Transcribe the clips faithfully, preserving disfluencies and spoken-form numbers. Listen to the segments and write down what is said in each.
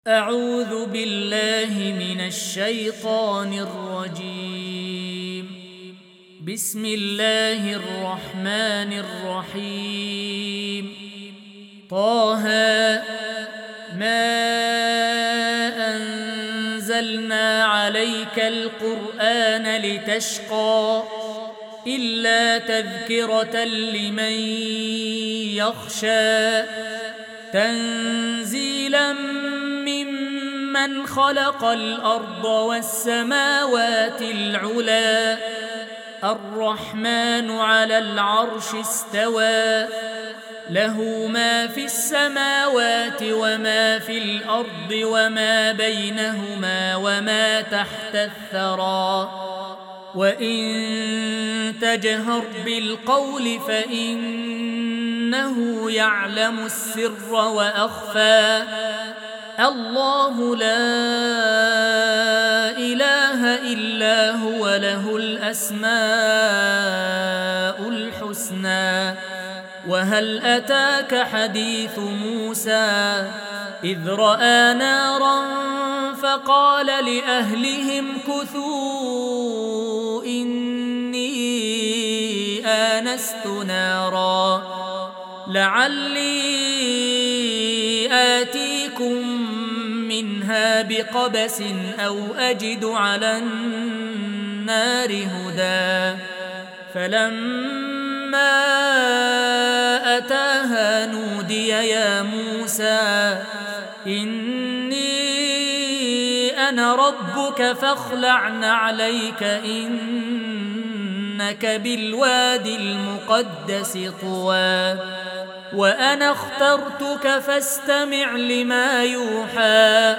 أعوذ بالله من الشيطان الرجيم. بسم الله الرحمن الرحيم. طه ما أنزلنا عليك القرآن لتشقى إلا تذكرة لمن يخشى تنزيلا ممن خلق الأرض والسماوات العلى الرحمن على العرش استوى له ما في السماوات وما في الأرض وما بينهما وما تحت الثرى وإن تجهر بالقول فإنه يعلم السر وأخفى الله لا إله إلا هو له الأسماء الحسنى. وهل أتاك حديث موسى إذ رأى نارا فقال لأهلهم كثوا إني آنست نارا لعلي آتيكم منها بقبس أو أجد على النار هدى فلما أتاها نودي يا موسى إني أنا ربك فاخلع نعليك إنك بالوادي المقدس طوى وأنا اخترتك فاستمع لما يوحى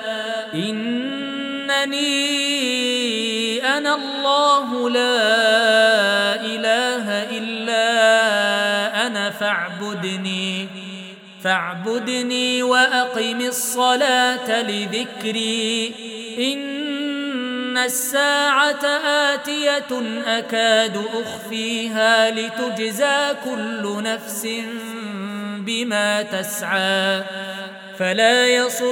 إنني أنا الله لا إله إلا أنا فاعبدني فاعبدني وأقم الصلاة لذكري إن الساعة آتية أكاد أخفيها لتجزى كل نفس بما تسعى فلا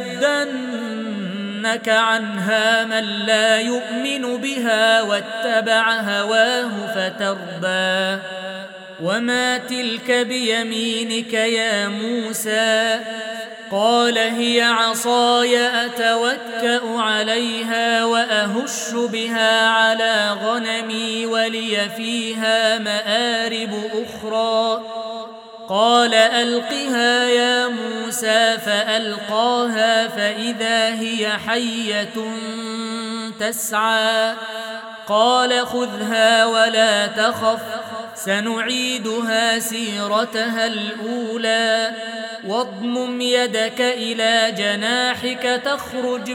يصدنك عنها من لا يؤمن بها واتبع هواه فترضى وما تلك بيمينك يا موسى قال هي عصاي أتوكأ عليها وأهش بها على غنمي ولي فيها مآرب أخرى قال ألقها يا موسى فألقاها فإذا هي حية تسعى قال خذها ولا تخف سنعيدها سيرتها الأولى واضمم يدك إلى جناحك تخرج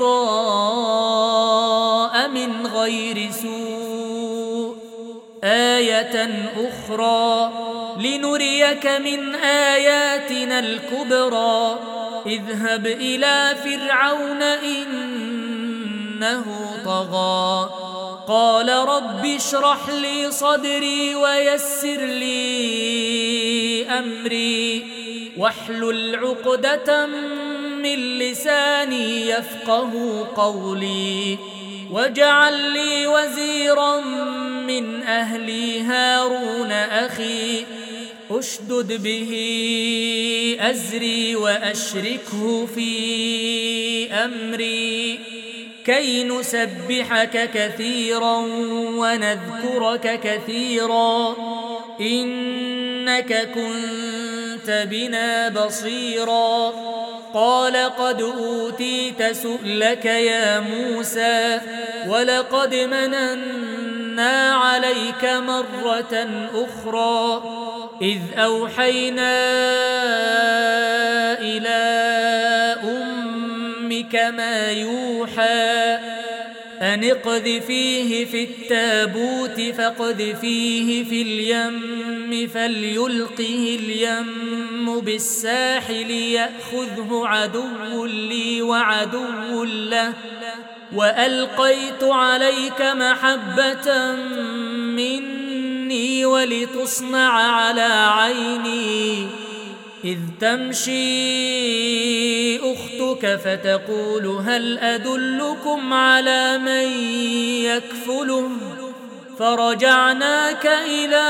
بيضاء من غير سوء آية أخرى لنريك من آياتنا الكبرى اذهب إلى فرعون إنه طغى قال رب اشرح لي صدري ويسر لي أمري واحلل عقدة من لساني يفقه قولي واجعل لي وزيرا من أهلي هارون أخي أشدد به أزري وأشركه في أمري كي نسبحك كثيرا ونذكرك كثيرا إنك كنت بنا بصيرا قال قد أوتيت سؤلك يا موسى ولقد مننا عليك مرة أخرى إذ أوحينا إلى أمك ما يوحى أن اقذفيه في التابوت فاقذفيه في اليم فليلقه اليم بالساحل يأخذه عدو لي وعدو له وألقيت عليك محبة مني ولتصنع على عيني إذ تمشي أختك فتقول هل أدلكم على من يكفله فرجعناك إلى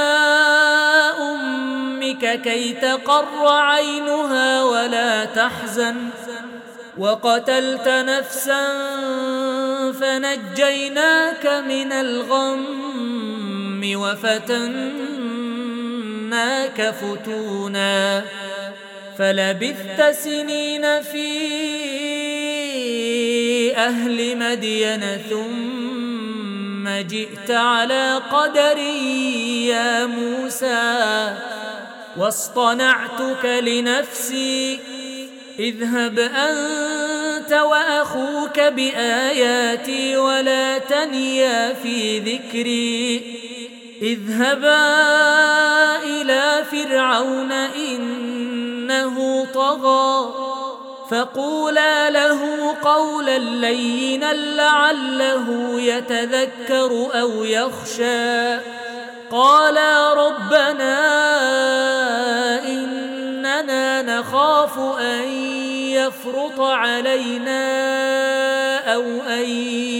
أمك كي تقر عينها ولا تحزن وقتلت نفسا فنجيناك من الغم وفتناك فتونا فلبثت سنين في أهل مدين ثم جئت على قدري يا موسى واصطنعتك لنفسي اذهب أنت وأخوك بآياتي ولا تنيا في ذكري اذهبا إلى فرعون إنه طغى فقولا له قولا لينا لعله يتذكر أو يخشى قالا ربنا إننا نخاف أن يفرط علينا أو أن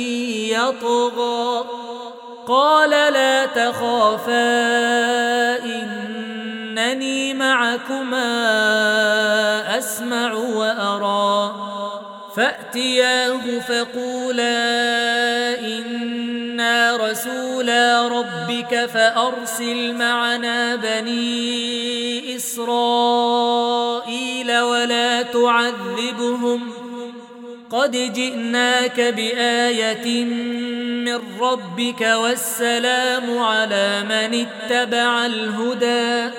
يطغى قال لا تخافا إنني معكما أسمع وأرى فأتياه فقولا إنا رسولا ربك فأرسل معنا بني إسرائيل ولا تعذبهم قد جئناك بآية من ربك والسلام على من اتبع الهدى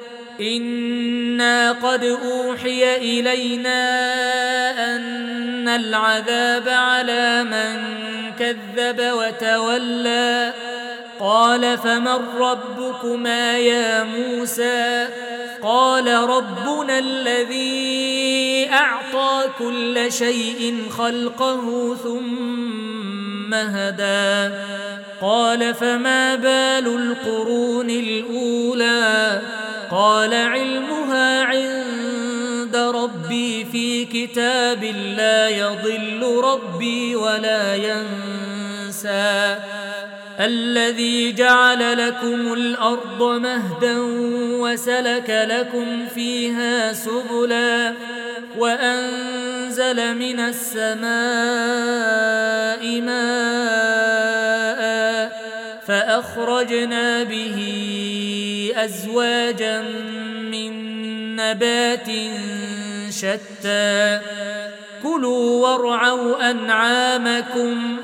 إنا قد أوحي إلينا أن العذاب على من كذب وتولى قال فمن ربكما يا موسى قال ربنا الذي أعطى كل شيء خلقه ثم هدى قال فما بال القرون الأولى قال علمها عند ربي في كتاب لا يضل ربي ولا ينسى الذي جعل لكم الأرض مهدا وسلك لكم فيها سبلا وأنزل من السماء ماء فأخرجنا به أزواجا من نبات شتى كلوا وارعوا أنعامكم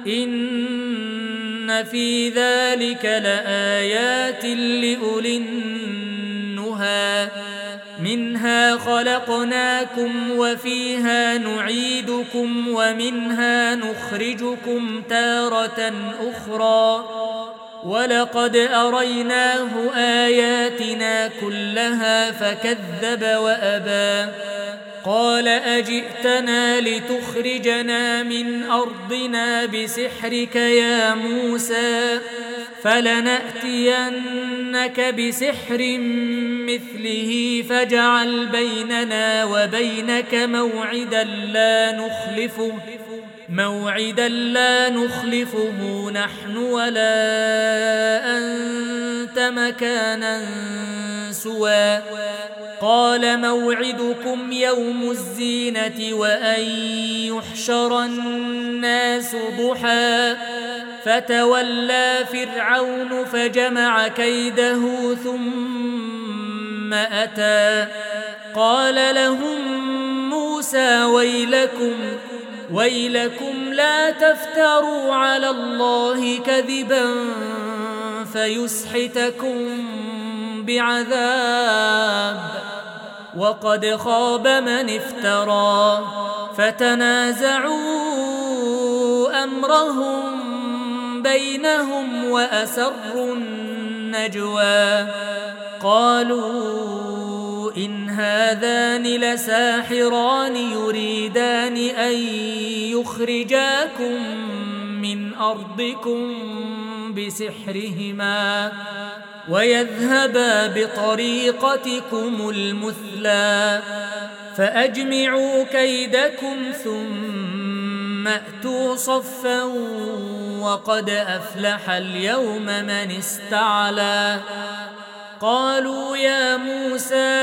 إن في ذلك لآيات لأولي النهى منها خلقناكم وفيها نعيدكم ومنها نخرجكم تارة أخرى ولقد أريناه آياتنا كلها فكذب وأبى قال أجئتنا لتخرجنا من أرضنا بسحرك يا موسى فلنأتينك بسحر مثله فاجعل بيننا وبينك موعدا لا نخلفه موعدا لا نخلفه نحن ولا أنت مكانا سوى قال موعدكم يوم الزينة وأن يحشر الناس ضحى فتولى فرعون فجمع كيده ثم أتى قال لهم موسى ويلكم ويلكم لا تفتروا على الله كذبا فيسحتكم بعذاب وقد خاب من افترى فتنازعوا أمرهم بينهم وأسروا النجوى قالوا إن هذان لساحران يريدان أن يخرجاكم من أرضكم بسحرهما ويذهبا بطريقتكم المثلى فأجمعوا كيدكم ثم أتوا صفا وقد أفلح اليوم من استعلى قالوا يا موسى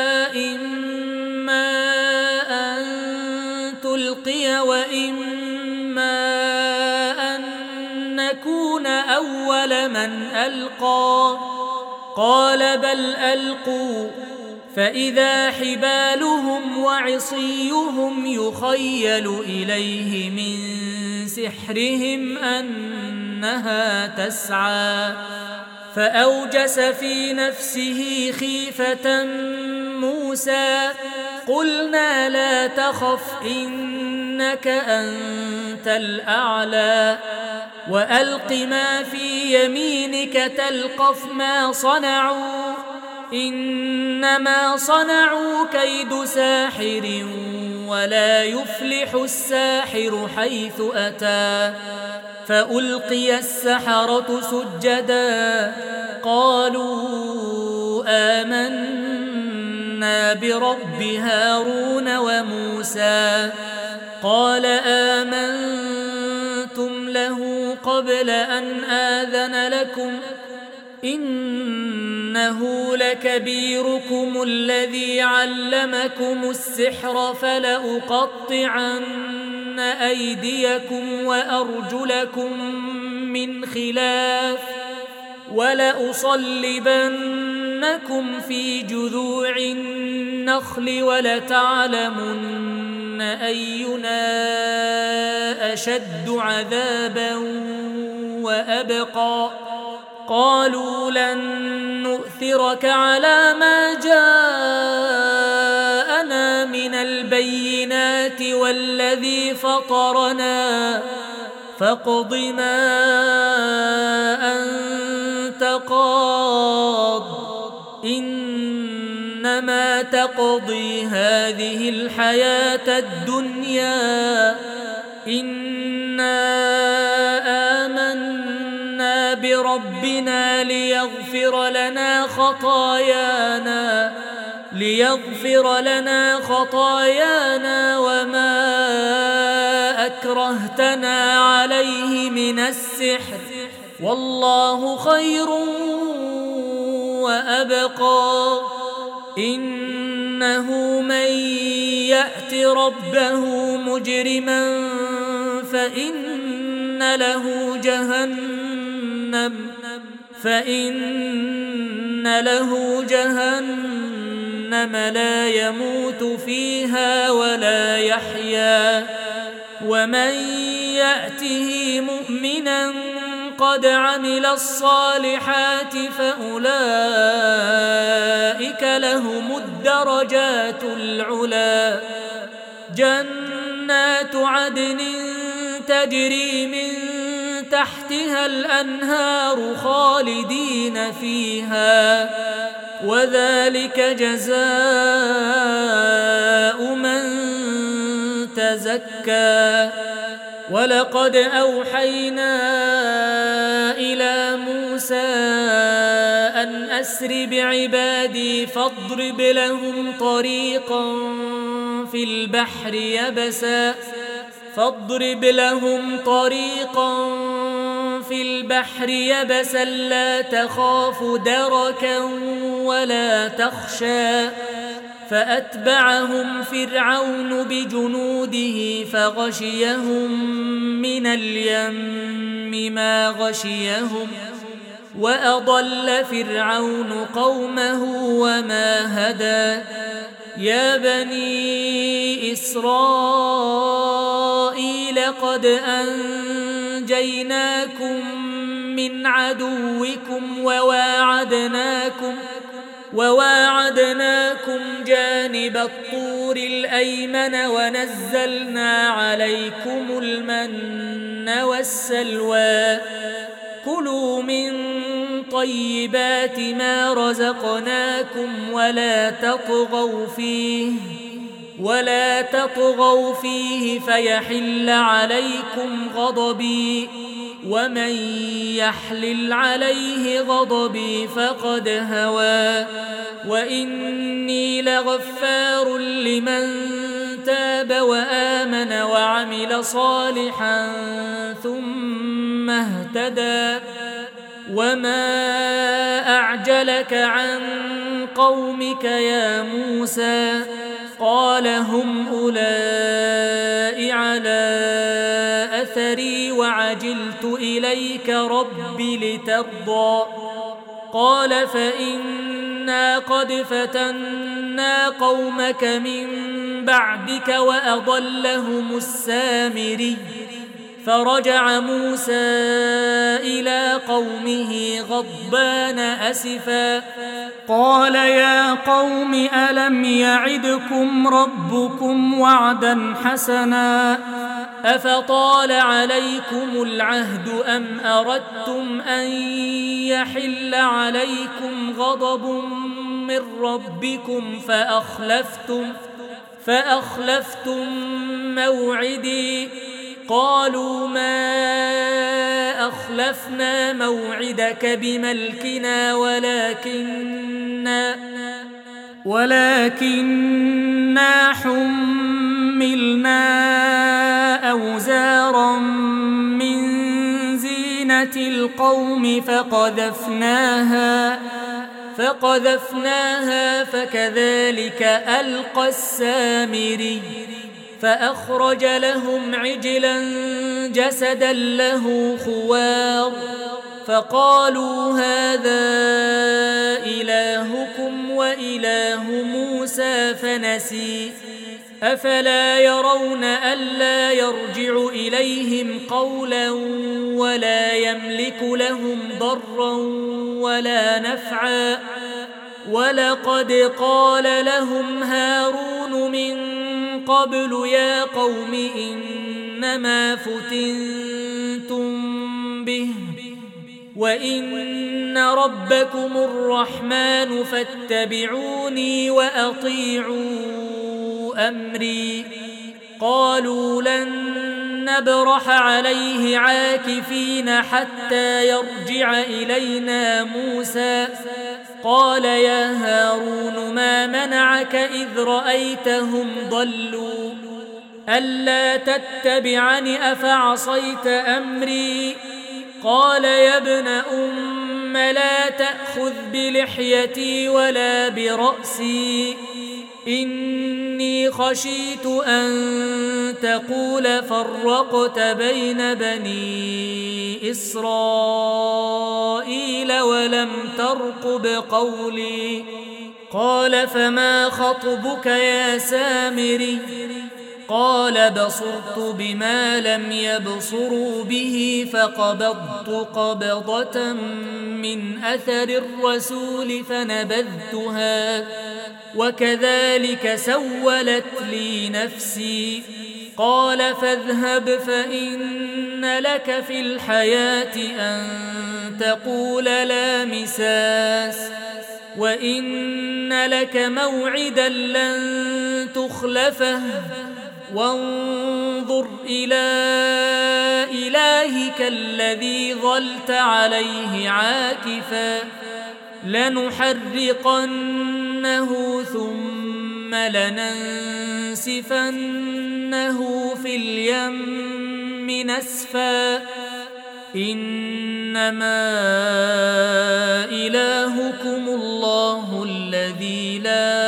إما أن تلقي وإما أن نكون أول من ألقى قال بل ألقوا فإذا حبالهم وعصيهم يخيل إليه من سحرهم أنها تسعى فأوجس في نفسه خيفة موسى قلنا لا تخف إنك أنت الأعلى وألق ما في يمينك تلقف ما صنعوا إنما صنعوا كيد ساحر ولا يفلح الساحر حيث أتى فألقي السحرة سجدا قالوا آمنا برب هارون وموسى قال آمنتم له قبل أن آذن لكم إنه لكبيركم الذي علمكم السحر فلأقطعن أيديكم وأرجلكم من خلاف ولأصلبنكم في جذوع النخل ولتعلمن أينا أشد عذابا وأبقى قالوا لن نؤثرك على ما جاءنا من البينات والذي فطرنا فاقض ما أنت قاض إنما تقضي هذه الحياة الدنيا إنا آمنا بربنا ليغفر لنا خطايانا ليغفر لنا خطايانا وما أكرهتنا عليه من السحر والله خير وأبقى إنه من يأت ربه مجرما فإن له جهنم فإن له جهنم لا يموت فيها ولا يحيا ومن يأته مؤمنا قد عمل الصالحات فأولئك لهم الدرجات العلى جنات عدن تجري من تحتها الأنهار خالدين فيها وذلك جزاء من تزكى ولقد أوحينا إلى موسى أن أسر بعبادي فاضرب لهم طريقا في البحر يبسا فاضرب لهم طريقا في البحر يبسا لا تخاف دركا ولا تخشى فأتبعهم فرعون بجنوده فغشيهم من اليم ما غشيهم وأضل فرعون قومه وما هدى يا بني إسرائيل قد أنجيناكم من عدوكم وواعدناكم وواعدناكم جانب الطور الأيمن ونزلنا عليكم المن والسلوى كلوا من طيبات ما رزقناكم ولا تطغوا فيه ولا تطغوا فيه فيحل عليكم غضبي ومن يحلل عليه غضبي فقد هوى وإني لغفار لمن تاب وآمن وعمل صالحا ثم اهتدى وما أعجلك عن قومك يا موسى قال هم أولئك على أثري وعجلت إليك رب لترضى قال فإنا قد فتنا قومك من بعدك وأضلهم السامري فرجع موسى إلى قومه غضبان أسفا قال يا قوم ألم يعدكم ربكم وعدا حسنا أفطال عليكم العهد أم أردتم أن يحل عليكم غضب من ربكم فأخلفتم فأخلفتم موعدي قالوا ما أخلفنا موعدك بملكنا ولكننا ولكننا حملنا أوزارا من زينة القوم فقذفناها فقذفناها فكذلك ألقى السامري فأخرج لهم عجلا جسدا له خوار فقالوا هذا إلهكم وإله موسى فنسي أفلا يرون ألا يرجع إليهم قولا ولا يملك لهم ضرا ولا نفعا ولقد قال لهم هارون من قبل يا قوم إنما فتنتم به وإن ربكم الرحمن فاتبعوني وأطيعوا أمري قالوا لن نبرح عليه عاكفين حتى يرجع إلينا موسى قال يا هارون ما منعك إذ رأيتهم ضلوا ألا تتبعني أفعصيت أمري قال يا ابن أم لا تأخذ بلحيتي ولا برأسي إني خشيت أن تقول فرقت بين بني إسرائيل ولم ترقب قولي قال فما خطبك يا سامري قال بصرت بما لم يبصروا به فقبضت قبضة من أثر الرسول فنبذتها وكذلك سولت لي نفسي قال فاذهب فإن لك في الحياة أن تقول لا مساس وإن لك موعدا لن تخلفه وانظر إلى إلهك الذي ظلت عليه عاكفا لنحرقنه ثم لننسفنه في اليم نسفا إنما إلهكم الله الذي لا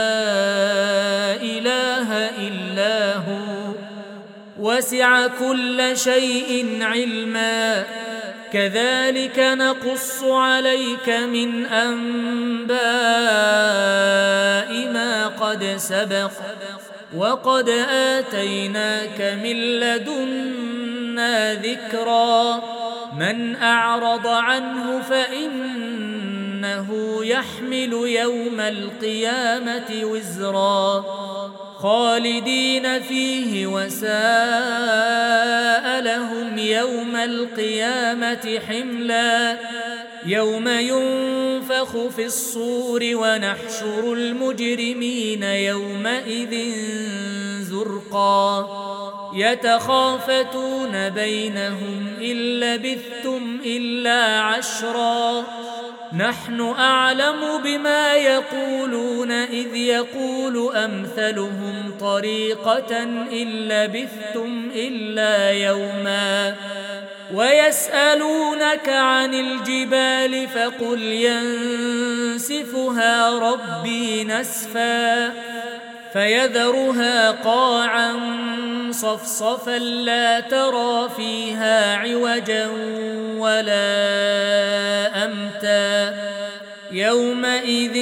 إله إلا هو وسع كل شيء علما كذلك نقص عليك من أنباء ما قد سبق وقد آتيناك من لدنا ذكرا من أعرض عنه فإنه يحمل يوم القيامة وزرا خالدين فيه وساء لهم يوم القيامة حملا يوم ينفخ في الصور ونحشر المجرمين يومئذ زرقا يتخافتون بينهم إن لبثتم إلا عشرا نحن أعلم بما يقولون إذ يقول أمثلهم طريقة إن لبثتم إلا يوما ويسألونك عن الجبال فقل ينسفها ربي نسفا فيذرها قاعا صفصفا لا ترى فيها عوجا ولا أمتا يومئذ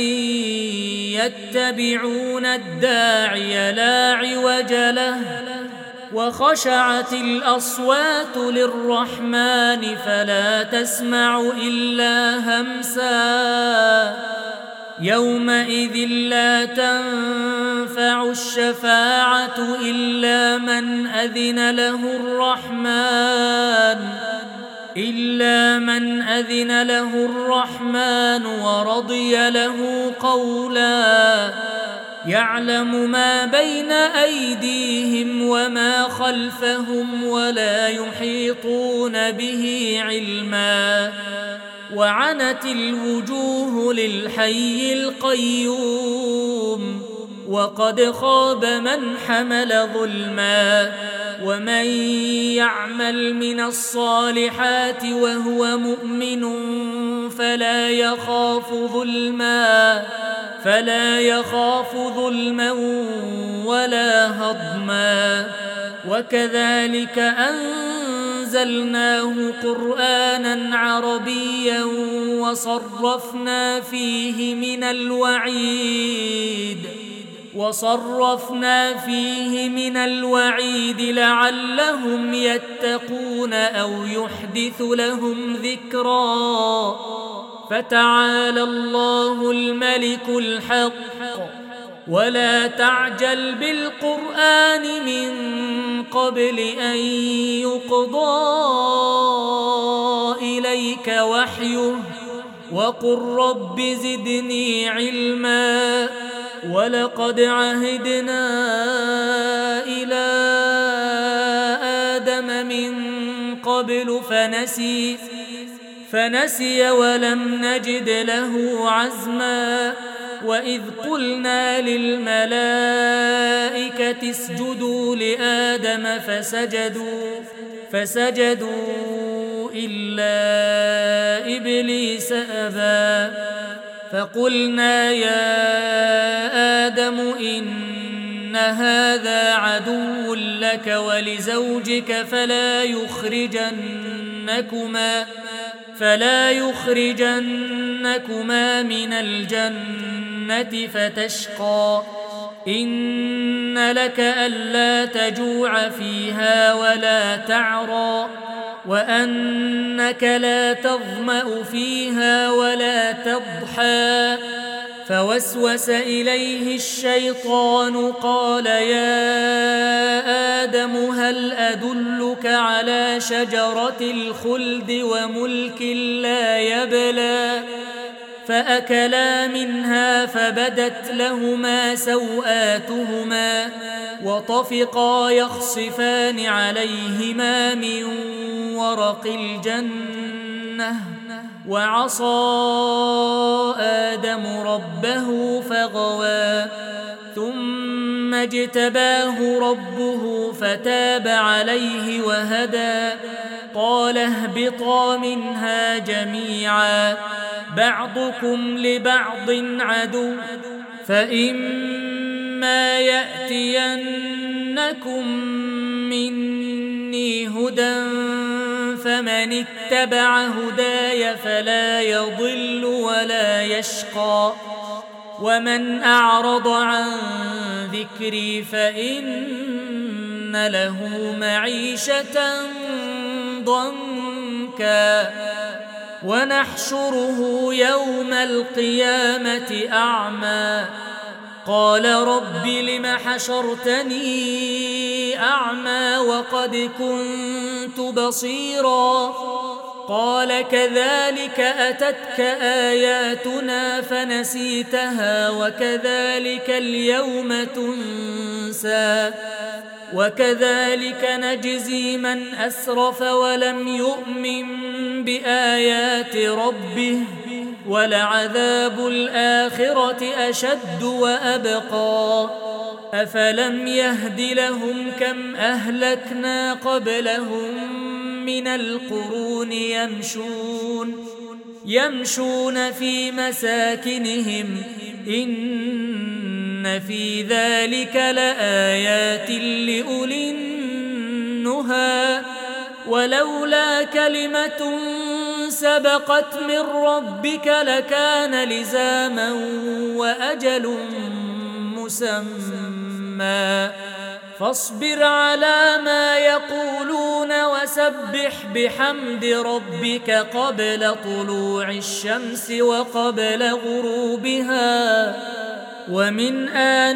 يتبعون الداعي لا عوج له وخشعت الأصوات للرحمن فلا تسمع إلا همسا يومئذ لا تنفع الشفاعة إلا من أذن له الرحمن إلا من أذن له الرحمن ورضي له قولا يعلم ما بين أيديهم وما خلفهم ولا يحيطون به علما وعنت الوجوه للحي القيوم وقد خاب من حمل ظلما ومن يعمل من الصالحات وهو مؤمن فلا يخاف ظلما فلا يخاف ظلما ولا هضما وكذلك أنزلناه قرآنا عربيا وصرفنا فيه من الوعيد وصرفنا فيه من الوعيد لعلهم يتقون أو يحدث لهم ذكرا فتعالى الله الملك الحق ولا تعجل بالقرآن من قبل أن يقضى إليك وحيه وقل رب زدني علما ولقد عهدنا إلى آدم من قبل فنسي فنسي ولم نجد له عزما وإذ قلنا للملائكة اسجدوا لآدم فسجدوا فسجدوا إلا إبليس أبى فقلنا يا آدم إن هذا عدو لك ولزوجك فلا يخرجنكما فلا يخرجنكما من الجنة فتشقى إن لك ألا تجوع فيها ولا تعرى وأنك لا تظمأ فيها ولا تضحى فوسوس إليه الشيطان قال يا آدم هل أدلك على شجرة الخلد وملك لا يبلى فأكلا منها فبدت لهما سوآتهما وطفقا يخصفان عليهما من ورق الجنة وعصى آدم ربه فغوى ثم اجتباه ربه فتاب عليه وهدى قال اهبطا منها جميعا بعضكم لبعض عدو فإما يأتينكم مني هدى فمن اتبع هداي فلا يضل ولا يشقى ومن أعرض عن ذكري فإن له معيشة ضنكا ونحشره يوم القيامة أعمى قال رب لم حشرتني أعمى وقد كنت بصيرا قال كذلك أتتك آياتنا فنسيتها وكذلك اليوم تنسى وكذلك نجزي من أسرف ولم يؤمن بآيات ربه ولعذاب الآخرة أشد وأبقى أفلم يهد لهم كم أهلكنا قبلهم من القرون يمشون يمشون في مساكنهم إن في ذلك لآيات لأولي النهى ولولا كلمة سبقت من ربك لكان لزاما وأجل مسمى فاصبر على ما يقولون وسبح بحمد ربك قبل طلوع الشمس وقبل غروبها ومن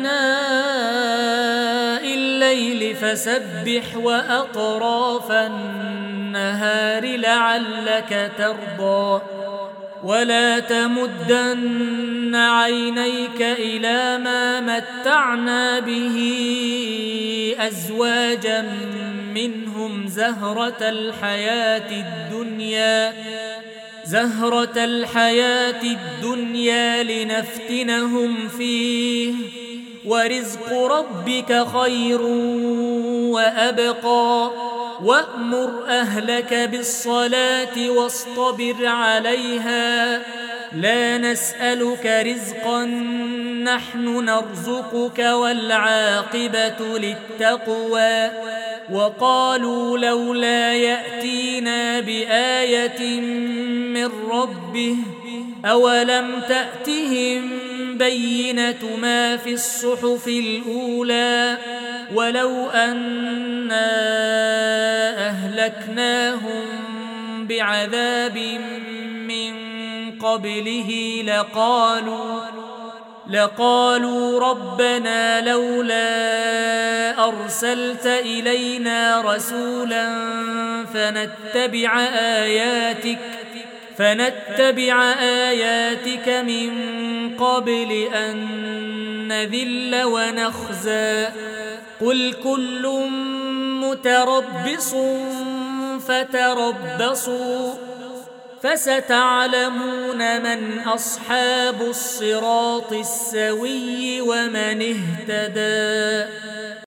آناء الليل فسبح وأطراف النهار لعلك ترضى ولا تمدن عينيك إلى ما متعنا به أزواجا منهم زهرة الحياة الدنيا زهرة الحياة الدنيا لنفتنهم فيه ورزق ربك خير وأبقى وأمر أهلك بالصلاة واصطبر عليها لا نسألك رزقا نحن نرزقك والعاقبة للتقوى وقالوا لولا يأتينا بآية من ربه أولم تأتهم بينة ما في الصحف الأولى ولو أنا أهلكناهم بعذاب من قبله لقالوا لقالوا ربنا لولا أرسلت إلينا رسولا فنتبع آياتك فنتبع آياتك من قبل أن نذل ونخزى قل كل متربص فتربصوا فستعلمون من أصحاب الصراط السوي ومن اهتدى.